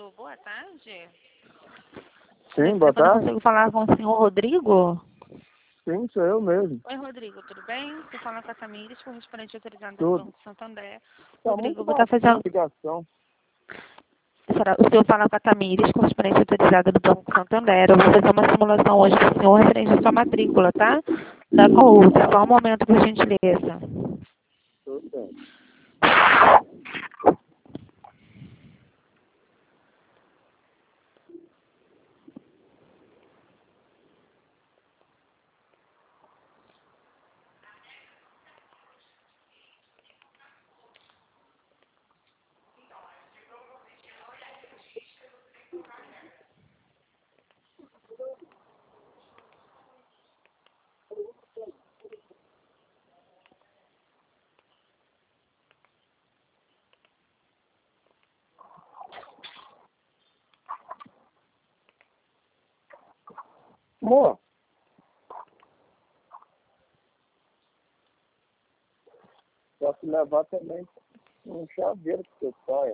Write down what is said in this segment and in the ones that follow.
Alô, boa tarde. Sim, boa tarde. Eu consigo falar com o senhor Rodrigo? Sim, sou eu mesmo. Oi, Rodrigo, tudo bem? Estou falando com a Tamires, correspondente autorizada do Tudo. Banco Santander. Tá Rodrigo, muito vou estar bacana a fazendo... ligação. O senhor fala com a Tamires, correspondente autorizada do Banco Santander. Eu vou fazer uma simulação hoje para o senhor referente à sua matrícula, tá? Da Coúsa. Só um momento, por gentileza. Tudo bem. Amor, posso levar também um chaveiro pro seu pai.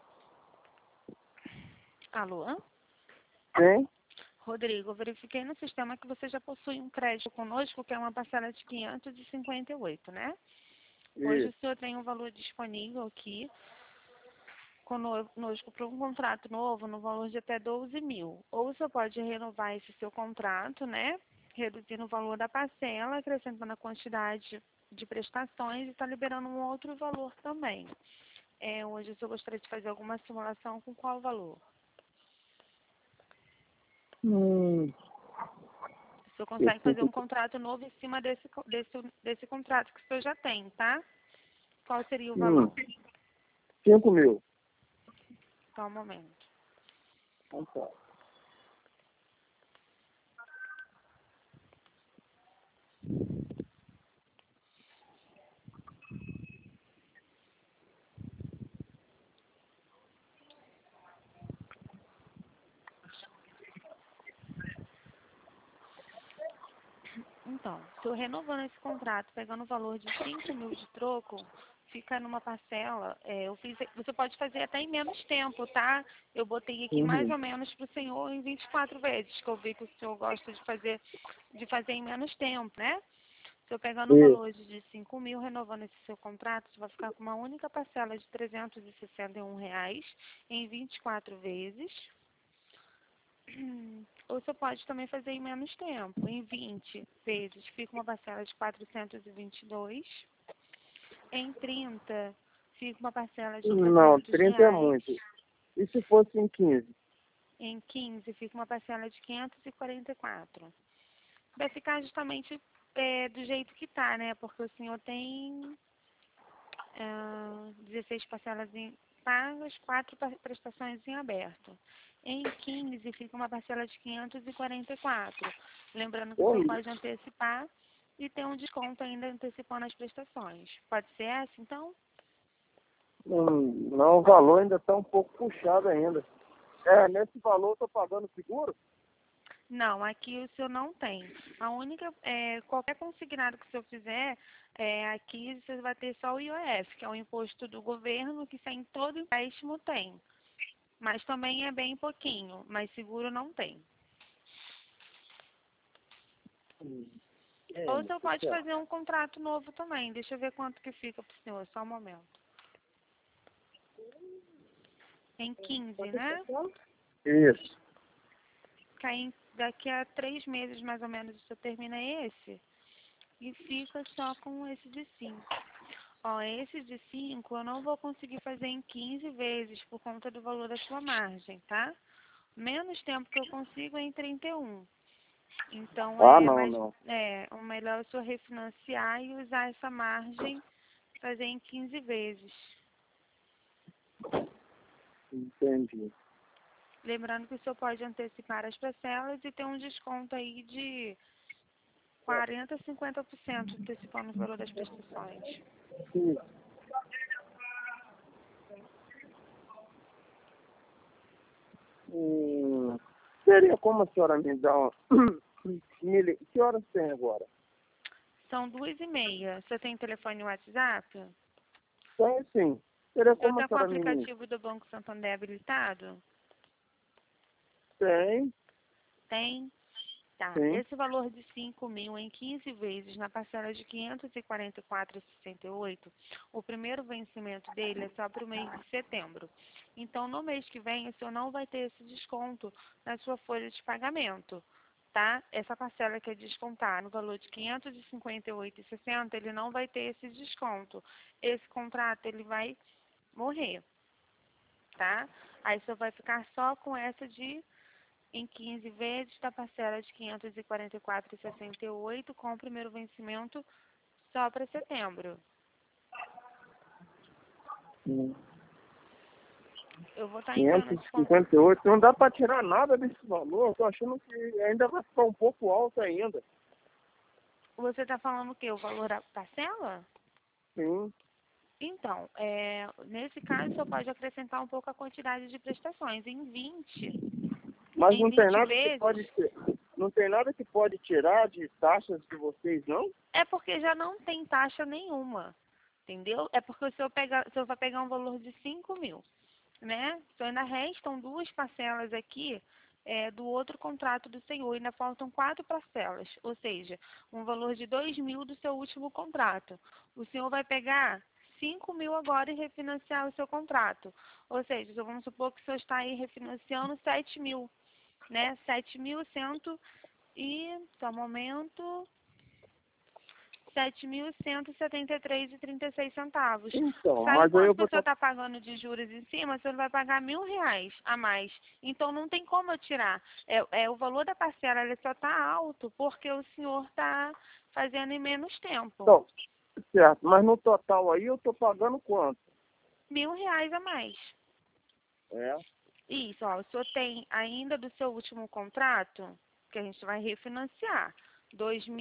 Alô? Sim? Rodrigo, eu verifiquei no sistema que você já possui um crédito conosco, que é uma parcela de 558, né? Hoje o Isso. senhor tem um valor disponível aqui conosco para um contrato novo no valor de até 12 mil. Ou o senhor pode renovar esse seu contrato, né? Reduzindo o valor da parcela, acrescentando a quantidade de prestações e está liberando um outro valor também. Hoje o senhor gostaria de fazer alguma simulação com qual valor? O senhor consegue fazer um contrato novo em cima desse contrato que o senhor já tem, tá? Qual seria o valor? 5 mil. Só um momento. Então, tá. Então, se eu renovando esse contrato, pegando o valor de 5 mil de troco, fica numa parcela, você pode fazer até em menos tempo, tá? Eu botei aqui mais ou menos para o senhor em 24 vezes, que eu vi que o senhor gosta de fazer em menos tempo, né? Se eu pegando o valor de 5 mil, renovando esse seu contrato, você vai ficar com uma única parcela de R$ 361 em 24 vezes. Ou você pode também fazer em menos tempo. Em 20 vezes fica uma parcela de 422. Em 30 fica uma parcela de Não, 300 30 é reais. muito. E se fosse em 15? Em 15 fica uma parcela de 544. Vai ficar justamente do jeito que tá, né? Porque o senhor tem 16 parcelas pagas, 4 prestações em aberto. Em 15 fica uma parcela de 544. Lembrando que o senhor pode antecipar e ter um desconto ainda antecipando as prestações. Pode ser essa, então? Não, o valor ainda está um pouco puxado ainda. Nesse valor eu estou pagando seguro? Não, aqui o senhor não tem. A única, qualquer consignado que o senhor fizer, aqui você vai ter só o IOF, que é o imposto do governo, que em todo empréstimo tem. Mas também é bem pouquinho, mas seguro não tem. Ou o senhor pode fazer um contrato novo também. Deixa eu ver quanto que fica para o senhor, só um momento. Em 15, né? Isso. Daqui a 3 meses, mais ou menos, o senhor termina esse e fica só com esse de 5. Ó, esse de 5 eu não vou conseguir fazer em 15 vezes por conta do valor da sua margem, tá? Menos tempo que eu consigo é em 31. Então, Não. o melhor é o senhor refinanciar e usar essa margem, fazer em 15 vezes. Entendi. Lembrando que o senhor pode antecipar as parcelas e ter um desconto aí de 40% a 50% antecipando o valor das prestações. Sim. Seria como a senhora me dá uma... Que horas tem agora? São 2h30. Você tem telefone e WhatsApp? Tem sim. Seria O senhor como a está com o senhora me... aplicativo do Banco Santander habilitado? Tem, Tem? Tá. sim. Esse valor de 5.000 em 15 vezes na parcela de 544,68, o primeiro vencimento dele é só para o mês de setembro. Então, no mês que vem, o senhor não vai ter esse desconto na sua folha de pagamento, tá? Essa parcela que é descontar no valor de 558,60, ele não vai ter esse desconto. Esse contrato, ele vai morrer, tá? Aí o senhor vai ficar só com essa de em 15 vezes da parcela de 544,68 com o primeiro vencimento só para setembro. Hum. Eu vou estar enviando esse contrato. 558, não dá para tirar nada desse valor. Eu tô achando que ainda vai ficar um pouco alto ainda. Você está falando o quê? O valor da parcela? Sim. Então, nesse caso, o senhor pode acrescentar um pouco a quantidade de prestações. Mas Em não tem 20 nada que vezes, pode ter, não tem nada que pode tirar de taxas de vocês, não? é porque já não tem taxa nenhuma, entendeu? É porque o senhor vai pegar um valor de 5.000, né? Então ainda restam duas parcelas aqui do outro contrato do senhor, ainda faltam 4 parcelas, ou seja, um valor de 2.000 do seu último contrato. O senhor vai pegar 5.000 agora e refinanciar o seu contrato. Ou seja, vamos supor que o senhor está aí refinanciando 7.000, né? 7.100 e, só um momento, 7.173,36 centavos. Então, Sabe mas aí eu quanto que vou o senhor estar. está pagando de juros em cima? O senhor vai pagar R$ 1.000 a mais. Então, não tem como eu tirar. O valor da parcela ele só está alto porque o senhor está fazendo em menos tempo. Então, certo, mas no total aí eu tô pagando quanto? R$ 1.000 a mais. É. Isso, ó, o senhor tem ainda do seu último contrato, que a gente vai refinanciar, R$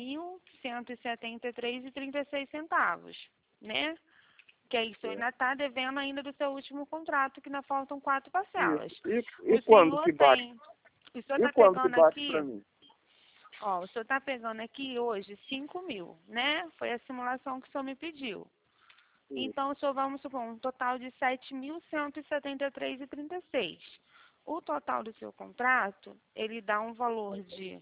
2.173,36, né? Que aí o senhor ainda está devendo ainda do seu último contrato, que ainda faltam 4 parcelas. Isso. E O quando senhor que bate? o senhor E está quando que pegando bate para aqui, mim? ó, o senhor está pegando aqui hoje 5.000, né? Foi a simulação que o senhor me pediu. Isso. Então, o senhor, vamos supor, um total de 7.173,36. O total do seu contrato, ele dá um valor de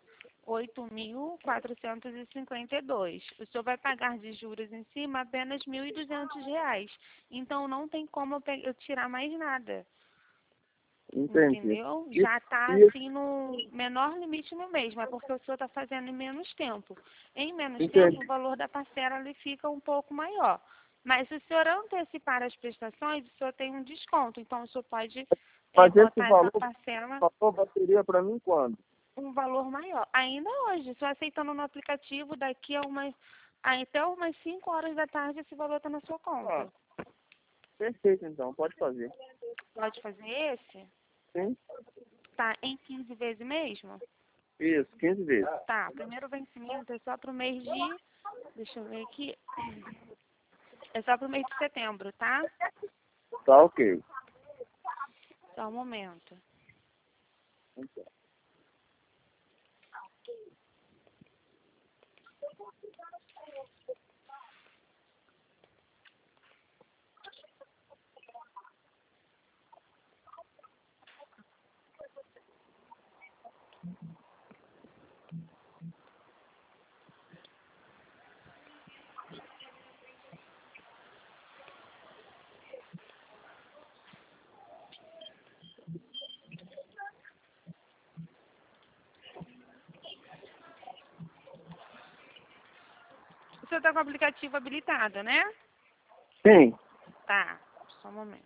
8.452. O senhor vai pagar de juros em cima apenas R$ 1.200. Então, não tem como eu tirar mais nada. Entendi. Entendeu? E, Já está e assim no menor limite no mesmo, é porque o senhor está fazendo em menos tempo. Em menos tempo, entendi. o valor da parcela ele fica um pouco maior. Mas se o senhor antecipar as prestações, o senhor tem um desconto. Então, o senhor pode Mas esse botar essa valor parcela passou bateria para mim quando? um valor maior. Ainda hoje, só aceitando no aplicativo, daqui a até umas 5 horas da tarde, esse valor está na sua Ah, conta. perfeito então, pode fazer. Pode fazer esse? Sim? Tá em 15 vezes mesmo? Isso, 15 vezes. Tá, primeiro vencimento é só pro mês de... Deixa eu ver aqui. É só pro mês de setembro, tá? Tá ok. Só um momento. O senhor tá com o aplicativo habilitado, né? Sim. Tá, só um momento.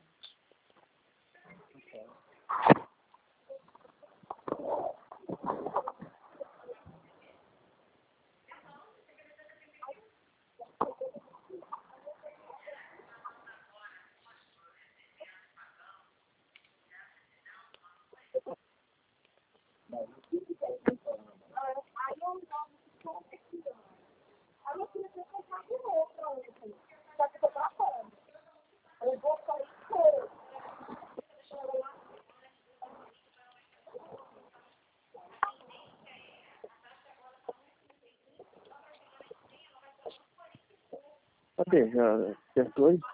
Cadê? Já acertou aí?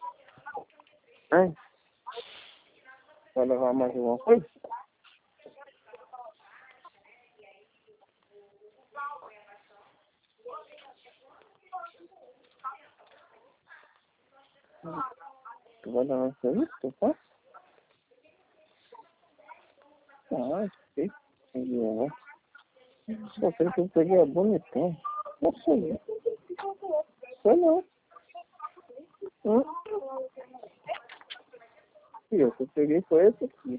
Hein? Vai levar mais alguma coisa? Tu vai dar uma entrevista, tá? Ah, sei. Só sei que eu peguei a bonitão. Não sei. Sei não. E o que eu peguei foi esse aqui.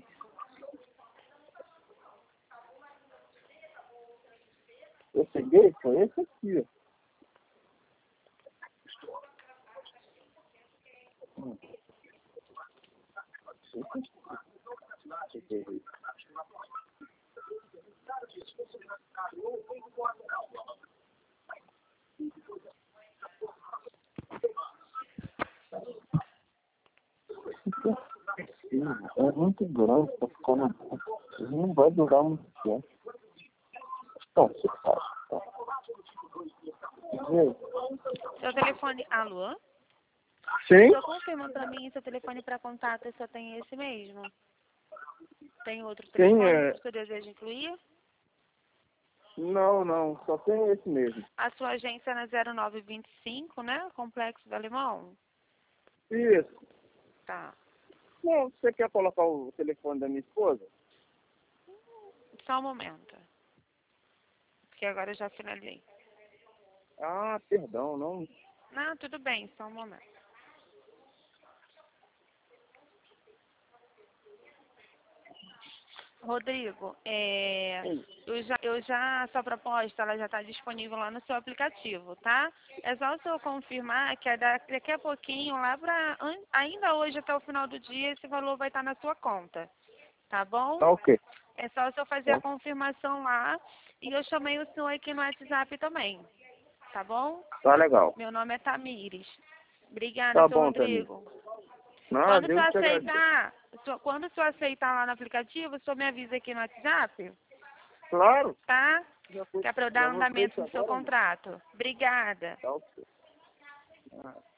Eu peguei foi esse aqui, ó. Esse aqui. Eu peguei. É muito grande pra ficar na boca. Não vai durar muito tempo. Então, você faz. Tá. Seu telefone... Alô? Sim? Só confirma pra mim seu telefone para contato só tem esse mesmo. Tem outro Quem telefone é? que você deseja incluir? Não, não. Só tem esse mesmo. A sua agência é na 0925, né? Complexo do Alemão? Isso. Tá. Não, você quer colocar o telefone da minha esposa? Só um momento. Porque agora eu já finalizei. Ah, perdão, não. Não, tudo bem, só um momento. Rodrigo, sua proposta ela já está disponível lá no seu aplicativo, tá? É só o senhor confirmar que daqui a pouquinho, lá para ainda hoje até o final do dia, esse valor vai estar na sua conta, tá bom? Tá ok. É só o senhor fazer a confirmação lá e eu chamei o senhor aqui no WhatsApp também, tá bom? Tá legal. Meu nome é Tamires. Obrigada, Tá seu bom, Tami. Rodrigo. Ah, Deus te agradeço. Quando o senhor aceitar lá no aplicativo, o senhor me avisa aqui no WhatsApp, Claro. tá? Já foi, Que é para eu já dar vou andamento feito no seu agora, mano. contrato. Obrigada. Tá ok. Ah.